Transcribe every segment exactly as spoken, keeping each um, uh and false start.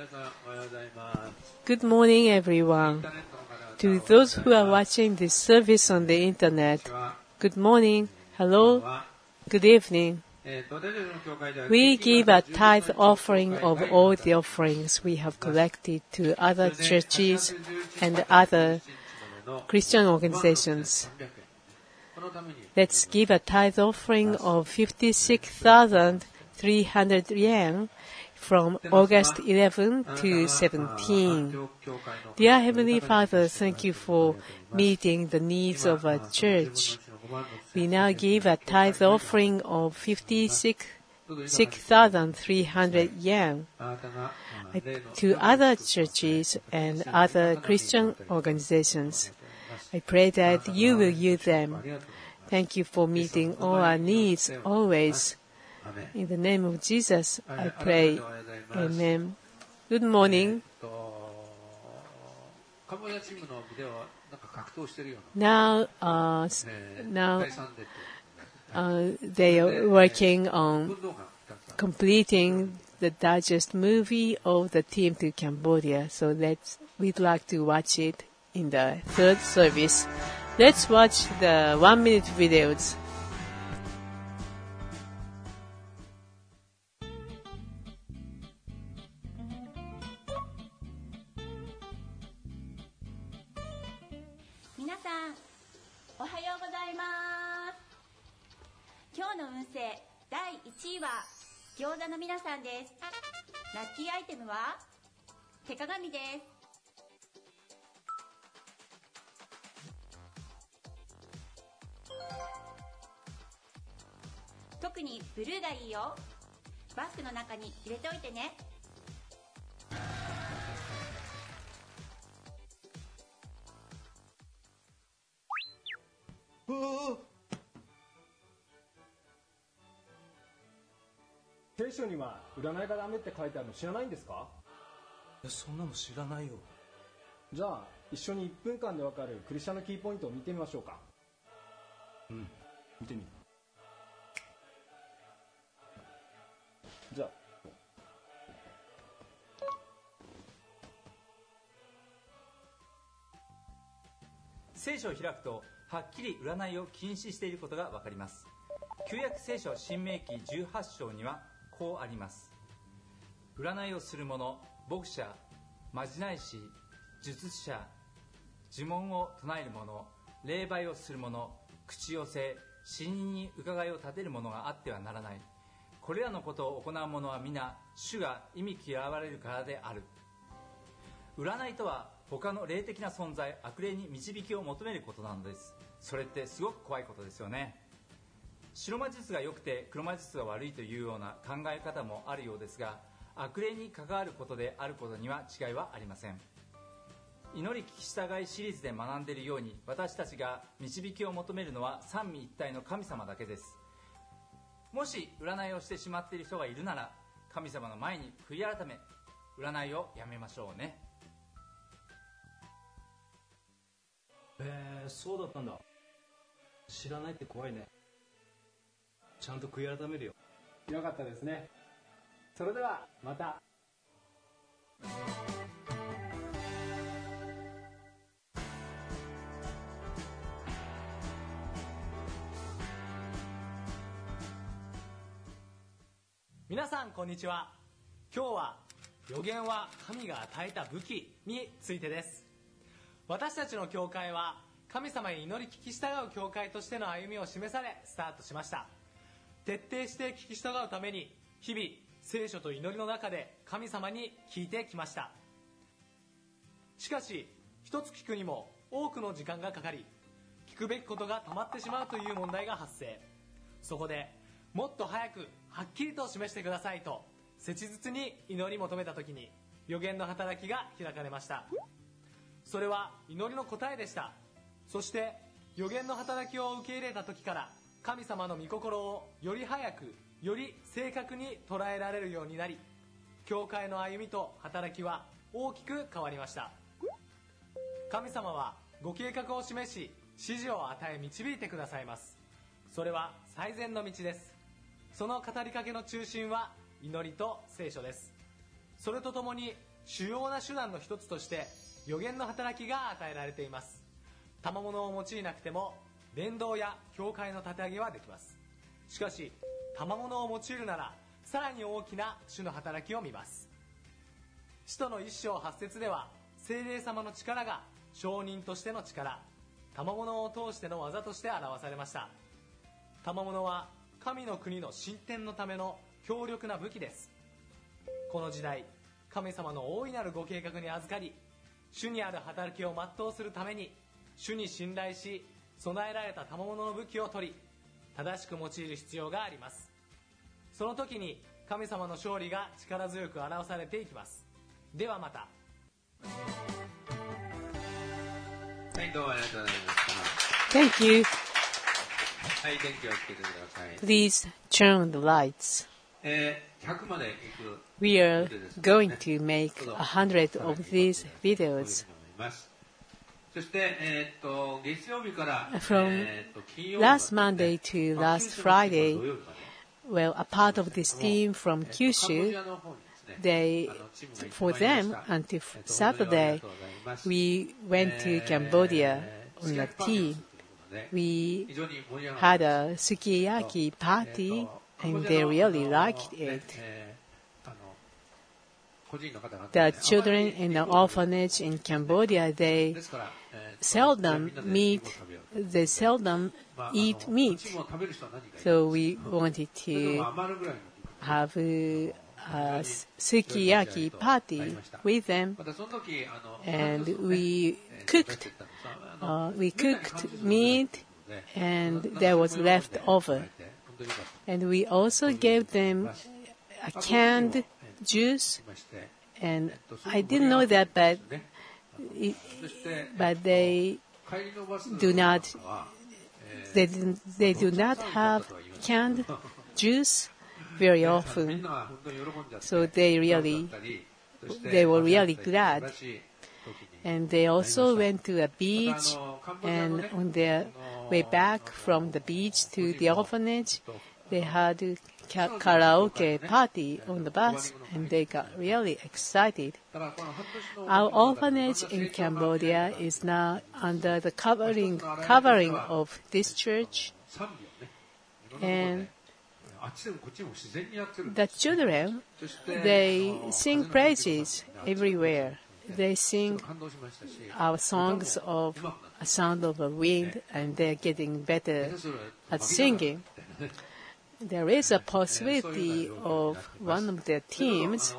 Good morning, everyone. To those who are watching this service on the internet, good morning, hello, good evening. We give a tithe offering of all the offerings we have collected to other churches and other Christian organizations. Let's give a tithe offering of fifty-six thousand three hundred yen from August eleventh to seventeenth. Dear Heavenly Father, thank you for meeting the needs of our church. We now give a tithe offering of fifty-six thousand three hundred yen to other churches and other Christian organizations. I pray that you will use them. Thank you for meeting all our needs always. In the name of Jesus, I pray. Amen. Good morning. Now, uh, now uh, they are working on completing the digest movie of the team to Cambodia. So let's, we'd like to watch it in the third service. Let's watch the one-minute videos. 今日の運勢だいいちいは餃子の皆さんです。ラッキーアイテムは手鏡です。特にブルーがいいよ。バッグの中に入れておいてね。 聖書には占いがダメって書いてあるの知らないんですか？ いや、そんなの知らないよ。 じゃあ一緒にいっぷんかんでわかるクリスチャンのキーポイントを見てみましょうか。 うん、見てみる。 じゃあ聖書を開くとはっきり占いを禁止していることがわかります。旧約聖書新明記じゅうはち章にはこうあります。占いをする者、牧者、まじない師、術者、呪文を唱える者、霊媒をする者、口寄せ、死人に伺いを立てる者があってはならない。これらのことを行う者は皆主が忌み嫌われるからである。占いとは他の霊的な存在、悪霊に導きを求めることなのです。それってすごく怖いことですよね。白魔術が良くて黒魔術が悪いというような考え方もあるようですが、悪霊に関わることであることには違いはありません。祈り聞き従いシリーズで学んでいるように、私たちが導きを求めるのは三位一体の神様だけです。もし占いをしてしまっている人がいるなら、神様の前に悔い改め、占いをやめましょうね。 えー、そうだったんだ。知らないって怖いね。ちゃんと悔い改めるよ。 よかったですね。それではまた。 皆さんこんにちは。今日は予言は神が与えた武器についてです。私たちの教会は神様に祈り聞き従う教会としての歩みを示されスタートしました。徹底して聞き従うために日々聖書と祈りの中で神様に聞いてきました。しかし一つ聞くにも多くの時間がかかり、聞くべきことが止まってしまうという問題が発生。そこでもっと早くはっきりと示してくださいと切実に祈り求めたときに予言の働きが開かれました。それは祈りの答えでした。そして予言の働きを受け入れた時から神様の御心をより早くより正確に捉えられるようになり、教会の歩みと働きは大きく変わりました。神様はご計画を示し指示を与え導いてくださいます。それは最善の道です。その語りかけの中心は祈りと聖書です。それとともに主要な手段の一つとして予言の働きが与えられています。賜物を用いなくても伝道や教会の立て上げはできます。しかし賜物を用いるならさらに大きな主の働きを見ます。使徒の一章八節では聖霊様の力が証人としての力、賜物を通しての技として表されました。賜物は神の国の進展のための強力な武器です。この時代、神様の大いなるご計画に預かり、主にある働きを全うするために主に信頼し備えられた賜物の武器を取り正しく用いる必要があります。その時に神様の勝利が力強く表されていきます。ではまた。 はい、どうもありがとうございまし Thank you. た。はい、電気をつけてください。 Please turn the lights. えー、ひゃくまで行く We are going to make a hundred of these という videos. ふうに思います。そして、えー、っと月曜日から、 From えー、っと金曜日まで last Monday to まあ last 九州の日 Friday, の土曜日まで well, a part of this team from えーっとカンボジ Kyushu, アの方にですね they, あのチームが行って for まいりまし them, た。 until えーっと本当にあり Saturday, がとうございます。 we went to えー Cambodia す on き a 焼きパーティーを team. するということで We 非常に盛り上がりました。 had a sukiyaki party, and they really liked it. The children in the orphanage in Cambodia, they seldom meet, they seldom eat meat. So we wanted to have a, a sukiyaki party with them, and we cooked, uh, we cooked meat, and there was left over. And we also gave them a canned juice, and I didn't know that, but it, but they do not they they do not have canned juice very often, so they really they were really glad. And they also went to a beach, and on their way back from the beach to the orphanage, they had a karaoke party on the bus, and they got really excited. Our orphanage in Cambodia is now under the covering covering of this church, and the children, they sing praises everywhere. They sing our songs of A Sound of a Wind, and they're getting better at singing. There is a possibility of one of their teams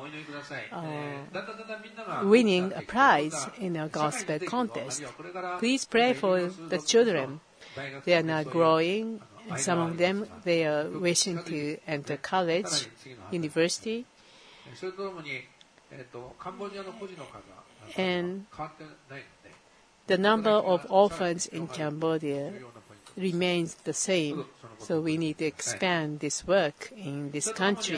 uh, winning a prize in a gospel contest. Please pray for the children. They are now growing. And some of them, they are wishing to enter college, university. And the number of orphans in Cambodia remains the same, so we need to expand this work in this country.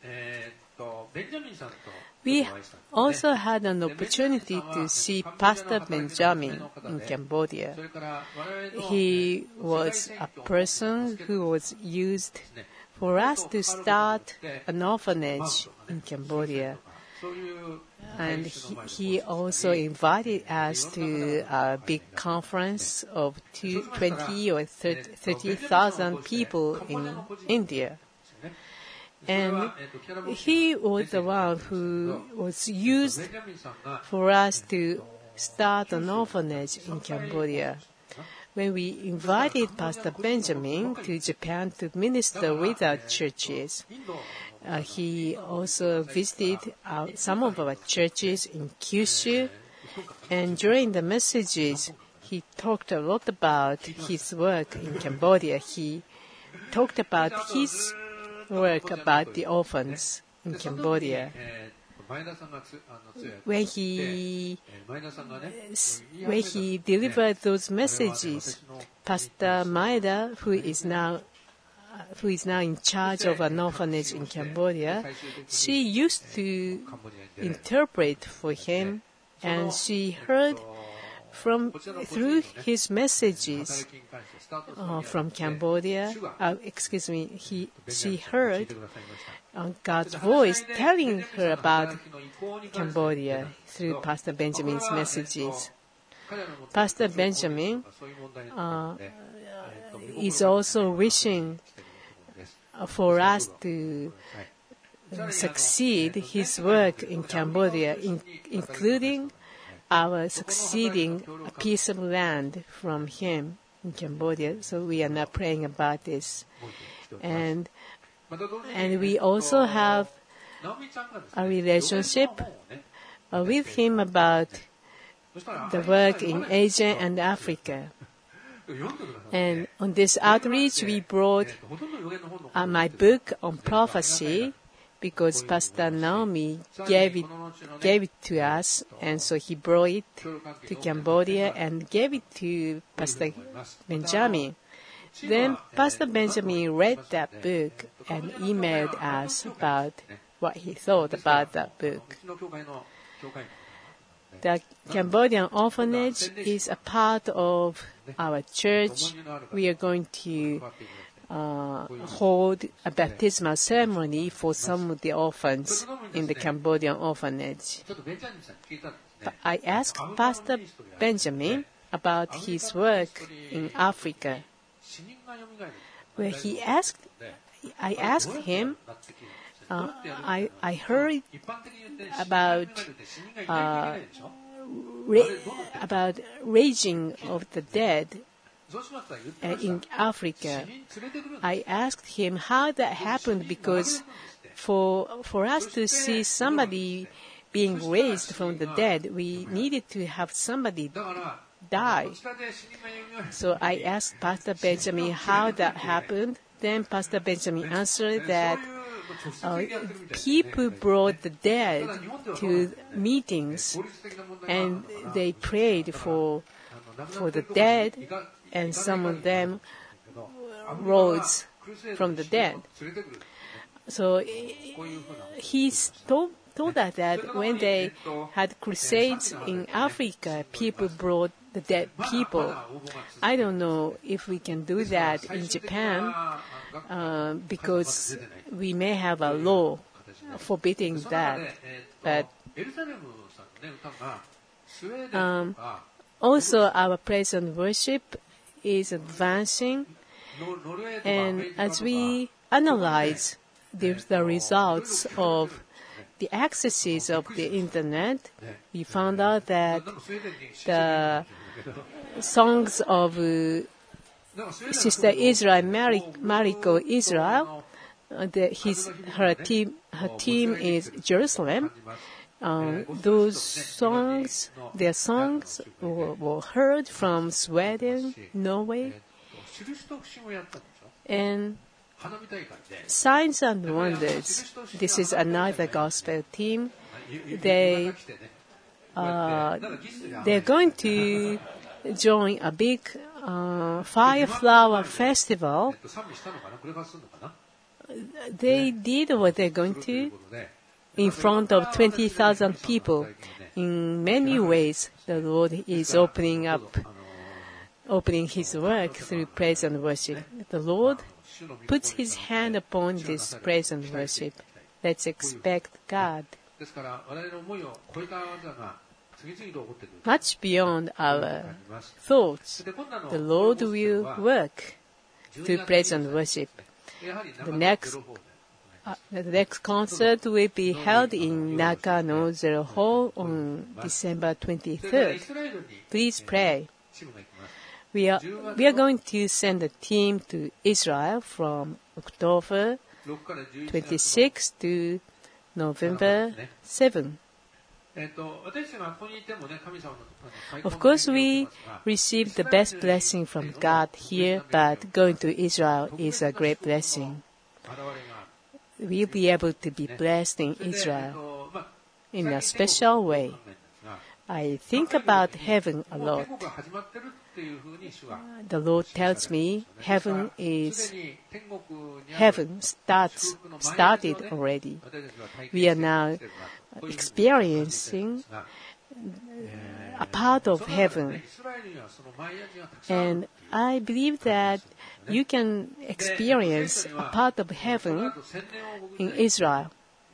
We also had an opportunity to see Pastor Benjamin in Cambodia. He was a person who was used for us to start an orphanage in Cambodia. And he, he also invited us to a big conference of two, twenty or thirty thousand people in India. And he was the one who was used for us to start an orphanage in Cambodia. When we invited Pastor Benjamin to Japan to minister with our churches, uh, he also visited uh, some of our churches in Kyushu, and during the messages, he talked a lot about his work in Cambodia. He talked about his work about the orphans in Cambodia. When he when he delivered those messages, Pastor Maeda, who is now who is now in charge of an orphanage in Cambodia, she used to interpret for him, and she heard from through his messages uh, from Cambodia, uh, excuse me, he she heard uh, God's voice telling her about Cambodia through Pastor Benjamin's messages. Pastor Benjamin uh, is also wishing for us to succeed his work in Cambodia, in, including our succeeding a piece of land from him in Cambodia. So we are now praying about this. And, and we also have a relationship uh, with him about the work in Asia and Africa. And on this outreach, we brought uh, my book on prophecy, because Pastor Naomi gave it, gave it to us, and so he brought it to Cambodia and gave it to Pastor Benjamin. Then Pastor Benjamin read that book and emailed us about what he thought about that book. The Cambodian orphanage is a part of our church. We are going to uh, hold a baptismal ceremony for some of the orphans in the Cambodian orphanage. But I asked Pastor Benjamin about his work in Africa. Where he asked, I asked him, uh, I, I heard about uh, ra- about raising of the dead uh, in Africa. I asked him how that happened, because for for us to see somebody being raised from the dead, we needed to have somebody die. So I asked Pastor Benjamin how that happened. Then Pastor Benjamin answered that uh, people brought the dead to meetings and they prayed for for the dead, and some of them rose from the dead. So he told, told us that when they had crusades in Africa, people brought the dead people. I don't know if we can do that in Japan, uh, because we may have a law forbidding that. But um, also our praise and worship is advancing, and as we analyze the, the results of the accesses of the internet, we found out that the songs of uh, Sister Israel, Mari- Mariko Israel, uh, the, his, her team, her team is Jerusalem. Um, those songs, their songs were, were heard from Sweden, Norway, and Signs and Wonders. This is another gospel team. They uh, they're going to join a big uh, Fire Flower Festival. They did what they're going to in front of twenty thousand people. In many ways, the Lord is opening up, opening His work through praise and worship. The Lord puts His hand upon this praise and worship. Let's expect God. Much beyond our thoughts, the Lord will work through praise and worship. The next, uh, the next concert will be held in Nakano Zero Hall on December twenty-third. Please pray. We are, we are going to send a team to Israel from October twenty-sixth to November seventh. Of course, we receive the best blessing from God here, but going to Israel is a great blessing. We'll be able to be blessed in Israel in a special way. I think about heaven a lot. The Lord tells me heaven is heaven starts started already. We are now experiencing a part of heaven. And I believe that you can experience a part of heaven in Israel.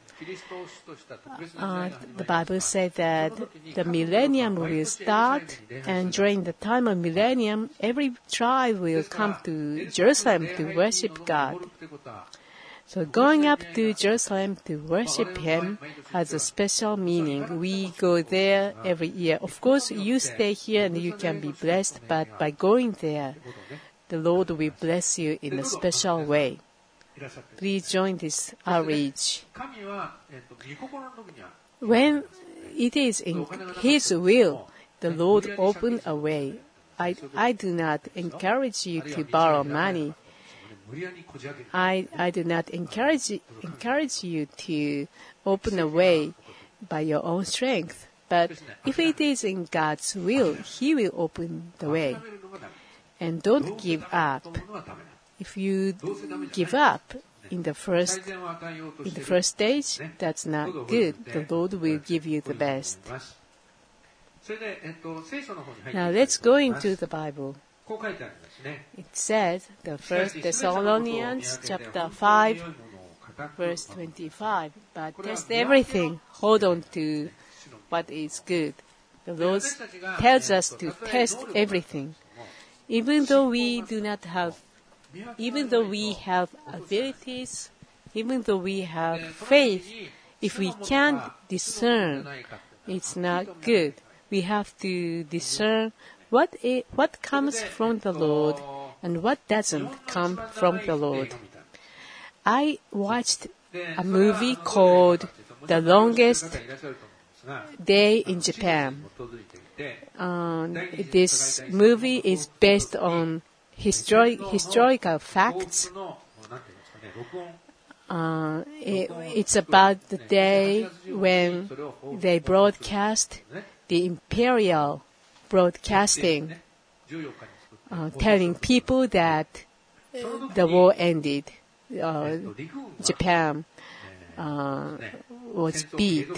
Uh, the Bible says that the millennium will start, and during the time of millennium, every tribe will come to Jerusalem to worship God. So going up to Jerusalem to worship Him has a special meaning. We go there every year. Of course, you stay here and you can be blessed, but by going there, the Lord will bless you in a special way. Please join this outreach. When it is in His will, the Lord open a way. I, I do not encourage you to borrow money. I, I do not encourage, encourage you to open a way by your own strength. But if it is in God's will, He will open the way. And don't give up. If you give up in the first in the first stage, that's not good. The Lord will give you the best. Now let's go into the Bible. It says, the First Thessalonians chapter five, verse twenty-five. But test everything. Hold on to what is good. The Lord tells us to test everything. Even though we do not have, even though we have abilities, even though we have faith, if we can't discern, it's not good. We have to discern what it, what comes from the Lord and what doesn't come from the Lord. I watched a movie called The Longest Day in Japan. Um, this movie is based on histori- historical facts. Uh, it, it's about the day when they broadcast the imperial broadcasting, uh, telling people that uh, the war ended. Uh, Japan uh, was beat.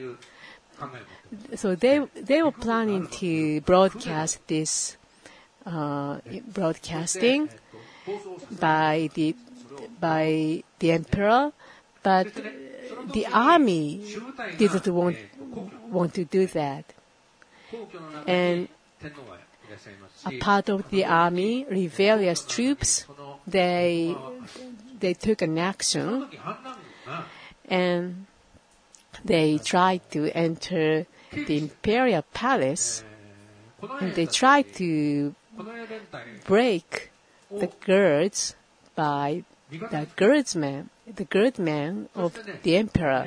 So they they were planning to broadcast this uh, broadcasting by the by the emperor, but the army didn't want want to do that. And a part of the army, rebellious troops, they they took an action, and they tried to enter the imperial palace, and they tried to break the girds by the guardsman, the guardman of the emperor.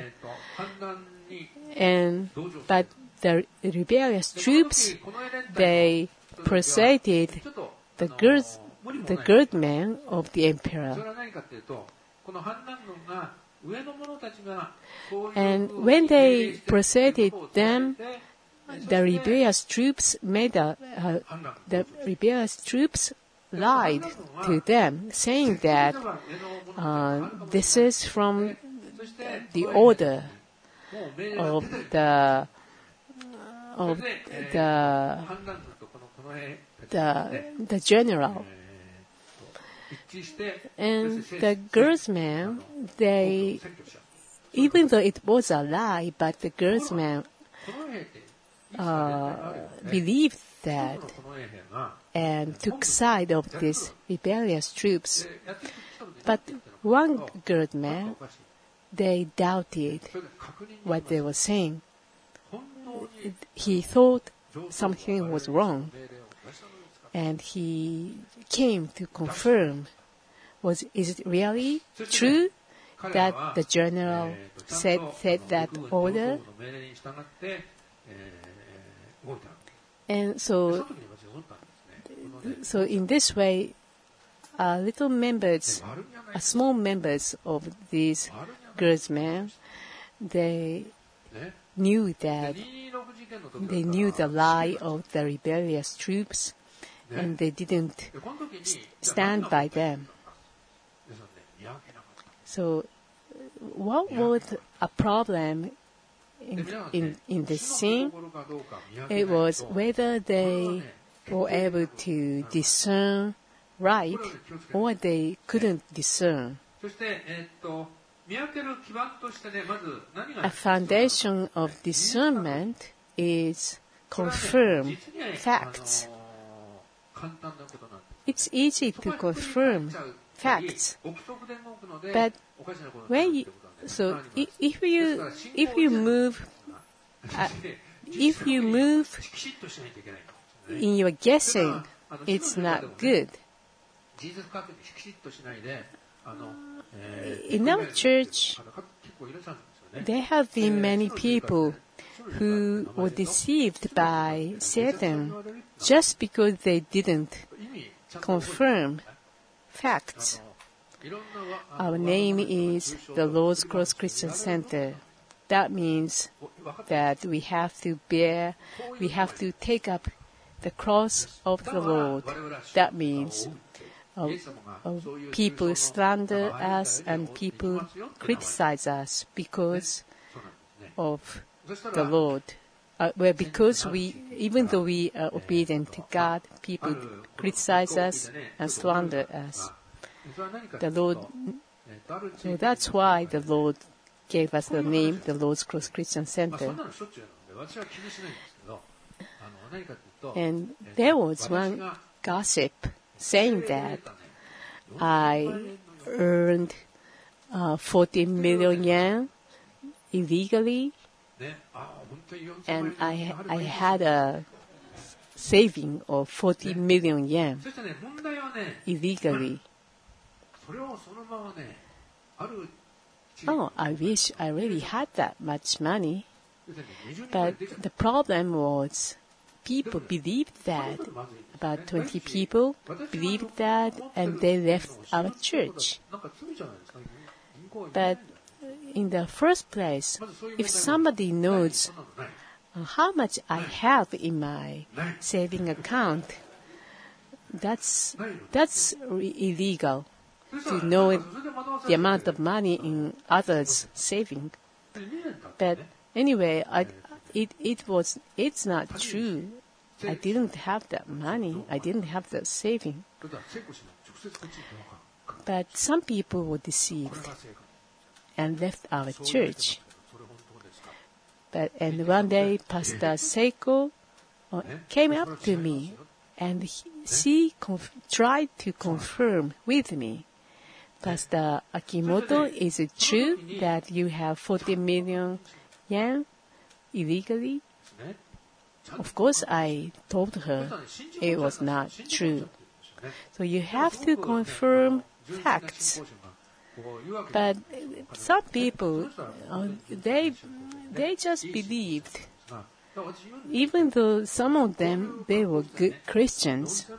And but the rebellious troops, they persuaded the guards, the guardman of the emperor. And when they persuaded them, the rebellious troops made a, uh, the rebellious troops lied to them, saying that uh, this is from the order of the of the the the general. And the guardsmen, they, even though it was a lie, but the guardsmen uh, believed that and took side of these rebellious troops. But one guardman, they doubted what they were saying. He thought something was wrong, and he came to confirm, was is it really true that the general said said that order? And so, so in this way, uh, little members, uh, small members of these guardsmen, they knew that they knew the lie of the rebellious troops, and they didn't st- stand by them. So, what was a problem in, in, in the scene, it was whether they were able to discern right or they couldn't discern. A foundation of discernment is confirm facts. It's easy to confirm facts, but when you, so if, if you if you move uh, if you move in your guessing, it's not good. In our church, there have been many people who were deceived by Satan just because they didn't confirm facts. Our name is the Lord's Cross Christian Center. That means that we have to bear, we have to take up the cross of the Lord. That means uh, uh, people slander us and people criticize us because of the Lord. Uh, well, because we, even though we are obedient to God, people criticize us and slander us. The Lord, so that's why the Lord gave us the name, the Lord's Cross Christian Center. And there was one gossip saying that I earned uh, forty million yen illegally, and I I had a saving of forty million yen illegally. Oh, I wish I really had that much money. But the problem was people believed that. About twenty people believed that, and they left our church. But in the first place, if somebody knows how much I have in my saving account, that's that's illegal. To know the amount of money in others' saving. But anyway, I, it it was it's not true. I didn't have that money. I didn't have that saving. But some people were deceived and left our church. But and one day, Pastor Seiko uh, came up to me, and he, she conf- tried to confirm with me. Pastor Akimoto, is it true that you have forty million yen illegally? Of course, I told her it was not true. So you have to confirm facts. But some people, uh, they they just believed, even though some of them, they were good Christians.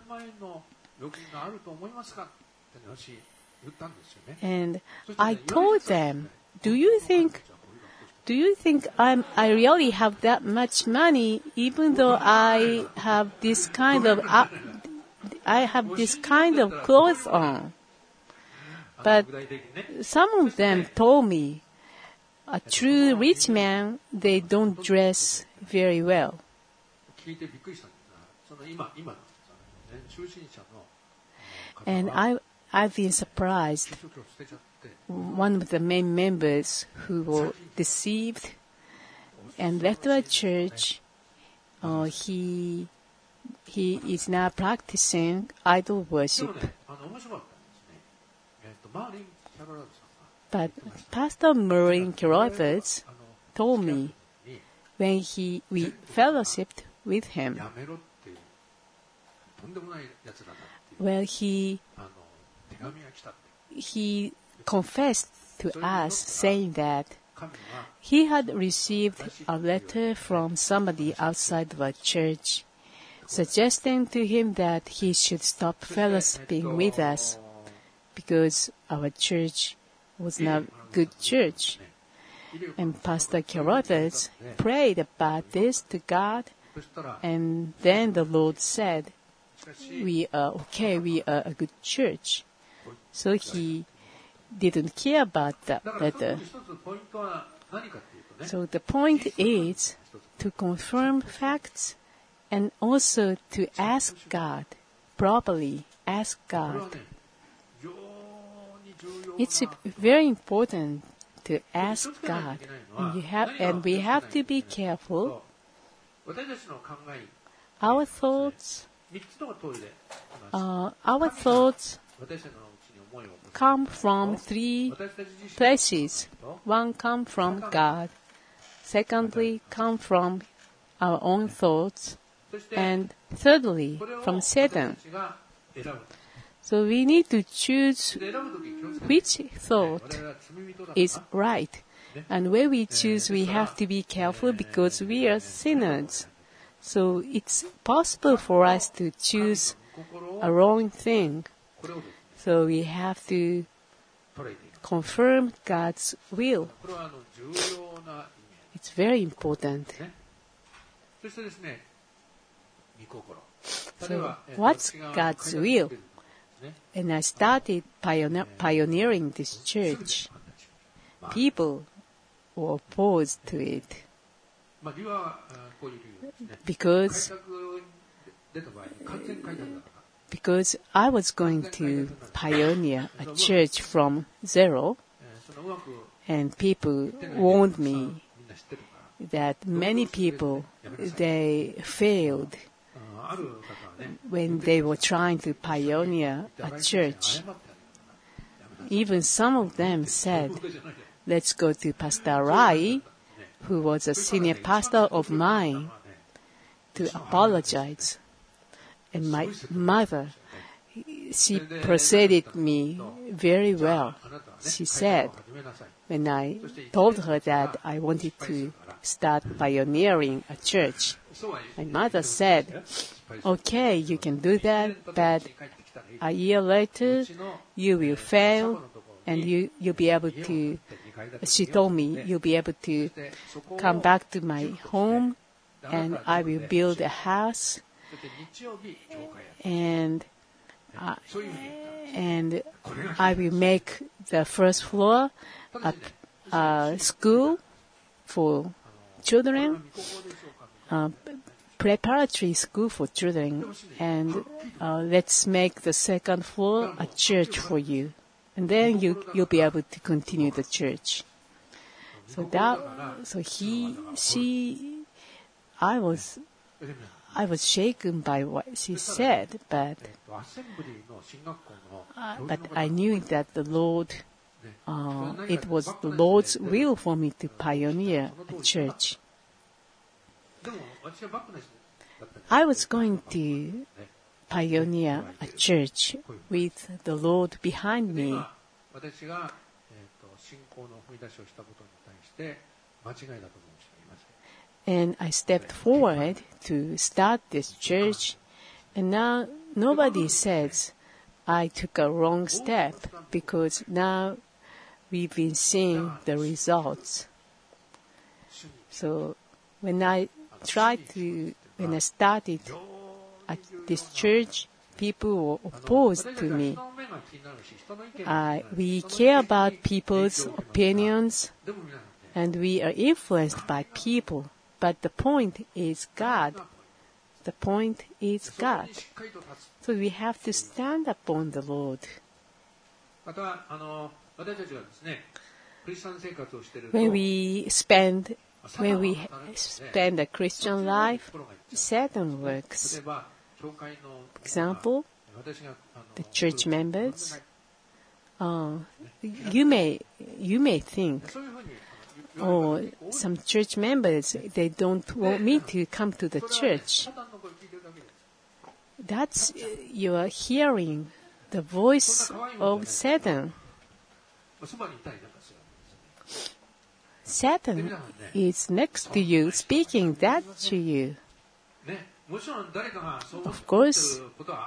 And I told them, do you think, do you think I'm, I really have that much money, even though I have this kind of, uh, I have this kind of clothes on? But some of them told me, a true rich man, they don't dress very well. And I, I've been surprised. One of the main members who were deceived and left our church, uh, he he is now practicing idol worship. But Pastor Maureen Carothers told me when he we fellowshipped with him, well, he he confessed to us saying that he had received a letter from somebody outside of our church suggesting to him that he should stop fellowshipping with us because our church was not a good church. And Pastor Carothers prayed about this to God, and then the Lord said, we are okay, we are a good church. So he didn't care about that letter. So the point is to confirm facts and also to ask God, properly ask God. It's very important to ask God. And, you have, and we have to be careful. Our thoughts, uh, our thoughts come from three places. One come from God. Secondly, come from our own thoughts. And thirdly, from Satan. So we need to choose which thought is right. And when we choose, we have to be careful because we are sinners. So it's possible for us to choose a wrong thing. So we have to confirm God's will. It's very important. So what's God's will? And I started pioneer, pioneering this church. People were opposed to it because because I was going to pioneer a church from zero, and people warned me that many people, they failed when they were trying to pioneer a church. Even some of them said, let's go to Pastor Rai, who was a senior pastor of mine, to apologize. And my mother, she persuaded me very well. She said, when I told her that I wanted to start pioneering a church, my mother said, okay, you can do that, but a year later, you will fail, and you, you'll be able to, she told me, you'll be able to come back to my home, and I will build a house, and uh, and I will make the first floor a, a school for children, uh, preparatory school for children, and uh, let's make the second floor a church for you, and then you you'll be able to continue the church. So that so he she I was. I was shaken by what she said, but uh, but I knew that the Lord, uh, it was the Lord's will for me to pioneer a church. I was going to pioneer a church with the Lord behind me. And I stepped forward to start this church, and now nobody says I took a wrong step because now we've been seeing the results. So when I tried to, when I started at this church, people were opposed to me. Uh, we care about people's opinions, and we are influenced by people. But the point is God. The point is God. So we have to stand upon the Lord. When we spend, when we spend a Christian life, Satan works. For example, the church members. Uh, you may you may think, or some church members, they don't want me to come to the church. That's, you are hearing the voice of Satan. Satan is next to you, speaking that to you. Of course,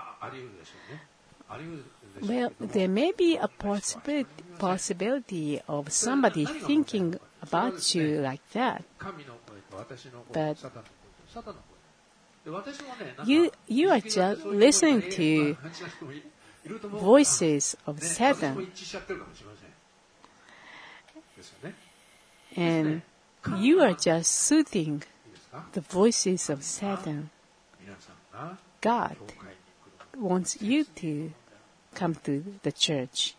well, there may be a possibility, possibility of somebody thinking about you like that. But you, you are just listening to voices of Satan. And you are just soothing the voices of Satan. God wants you to come to the church.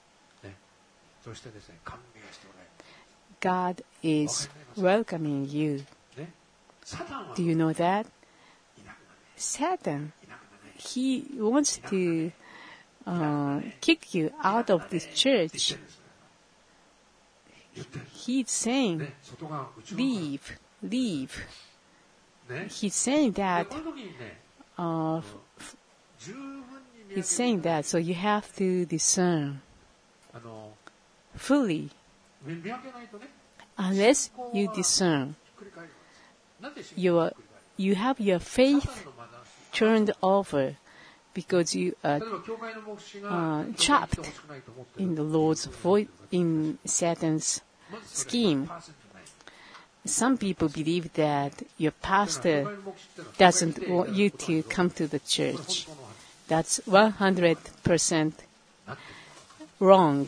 God is welcoming you. Do you know that? Satan, he wants to uh, kick you out of this church. He's saying, leave, leave. He's saying that, uh, he's saying that, so you have to discern fully. Unless you discern, your, you have your faith turned over because you are uh, trapped in the Lord's voice, in Satan's scheme. Some people believe that your pastor doesn't want you to come to the church. That's one hundred percent wrong.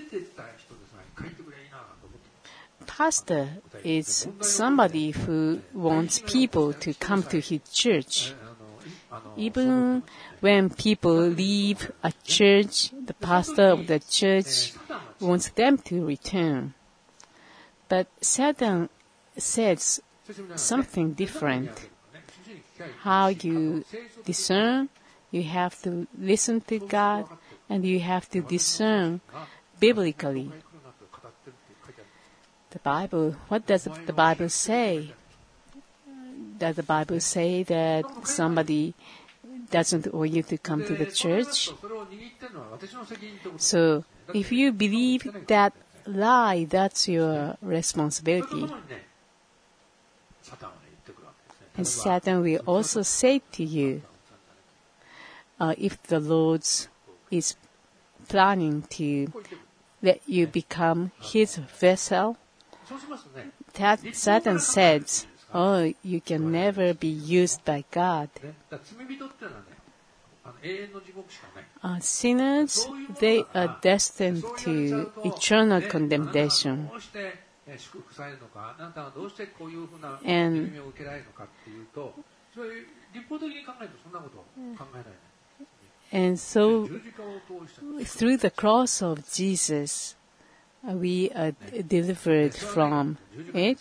Pastor is somebody who wants people to come to his church. Even when people leave a church, the pastor of the church wants them to return. But Satan says something different. How you discern, you have to listen to God, and you have to discern biblically. The Bible, what does the Bible say? Does the Bible say that somebody doesn't want you to come to the church? So, if you believe that lie, that's your responsibility. And Satan will also say to you, uh, if the Lord is planning to let you become his vessel, that Satan says, oh, you can never be used by God. Uh, sinners, they are destined to eternal condemnation. And, and so, through the cross of Jesus, we are delivered from it.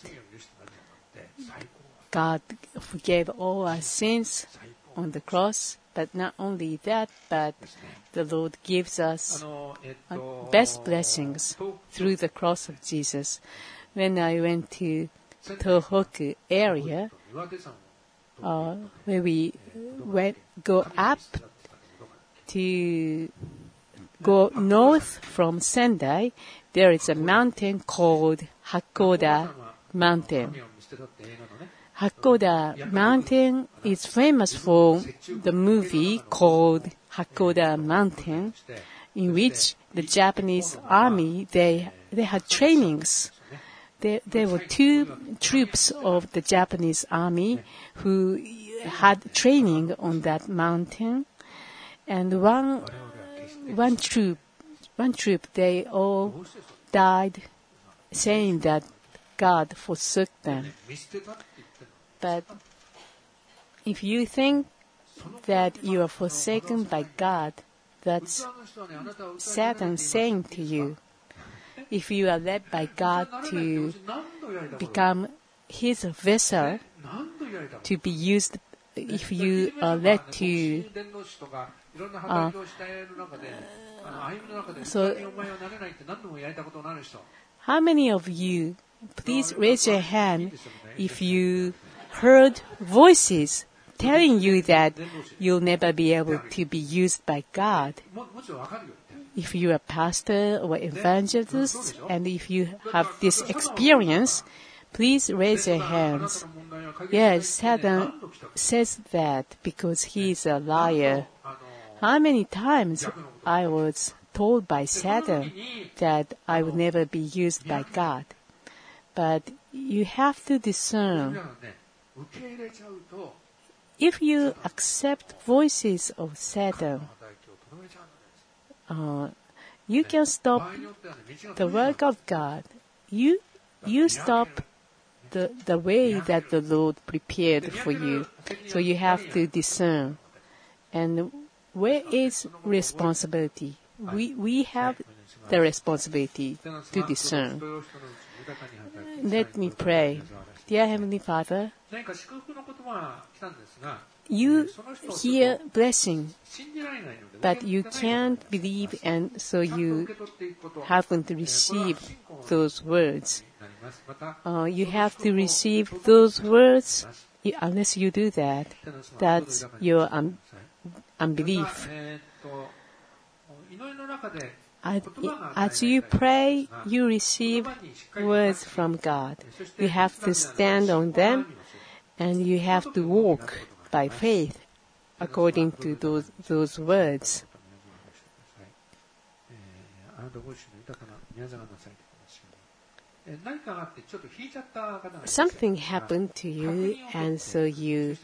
God forgave all our sins on the cross, but not only that, but the Lord gives us uh, best blessings through the cross of Jesus. When I went to Tohoku area, uh, where we went, go up to go north from Sendai, there is a mountain called Hakoda Mountain. Hakoda Mountain is famous for the movie called Hakoda Mountain, in which the Japanese army, they, they had trainings. There, there were two troops of the Japanese army who had training on that mountain, and one, one troop, one troop, they all died saying that God forsook them. But if you think that you are forsaken by God, that's Satan saying to you. If you are led by God to become his vessel, to be used, if you are led to, uh, so how many of you, please raise your hand if you heard voices telling you that you'll never be able to be used by God. If you are a pastor or evangelist, and if you have this experience, please raise your hands. Yes, Satan says that because he is a liar. How many times I was told by Satan that I would never be used by God. But you have to discern. If you accept voices of Satan, uh, you can stop the work of God. You you stop the, the way that the Lord prepared for you. So you have to discern. And where is responsibility? We, we have the responsibility to discern. Let me pray. Dear Heavenly Father, you hear blessing, but you can't believe, and so you haven't received those words. Uh, you have to receive those words. Unless you do that, that's your um, unbelief. As, as you pray, you receive words from God. You have to stand on them, and you have to walk by faith according to those, those words. Something happened to you, and so you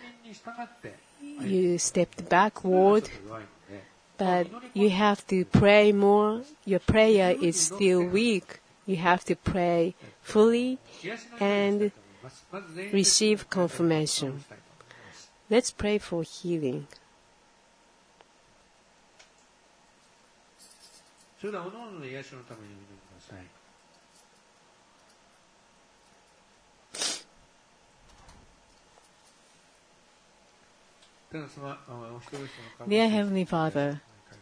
you stepped backward, but you have to pray more. Your prayer is still weak. You have to pray fully and receive confirmation. Let's pray for healing. Dear Heavenly Father,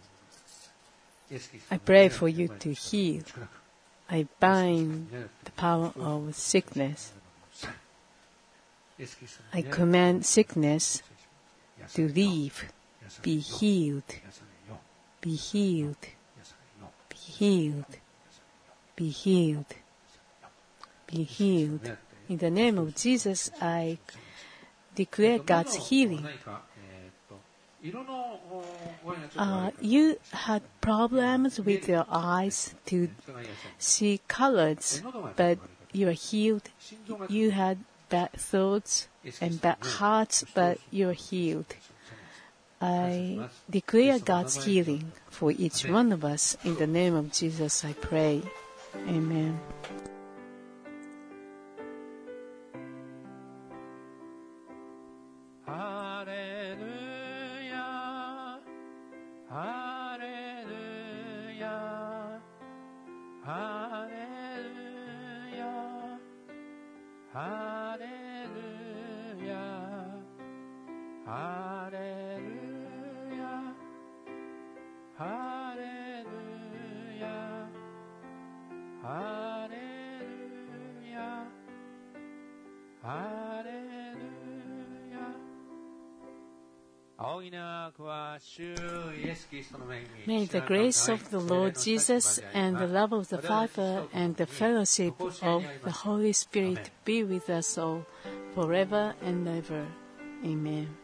I pray for you to heal. I bind the power of sickness. I command sickness to leave. Be healed. Be healed. Be healed. Be healed. Be healed. In the name of Jesus, I declare God's healing. Uh, you had problems with your eyes to see colors, but you are healed. You had bad thoughts and bad hearts, but you are healed. I declare God's healing for each one of us. In the name of Jesus, I pray. Amen. May the grace of the Lord Jesus and the love of the Father and the fellowship of the Holy Spirit be with us all forever and ever. Amen.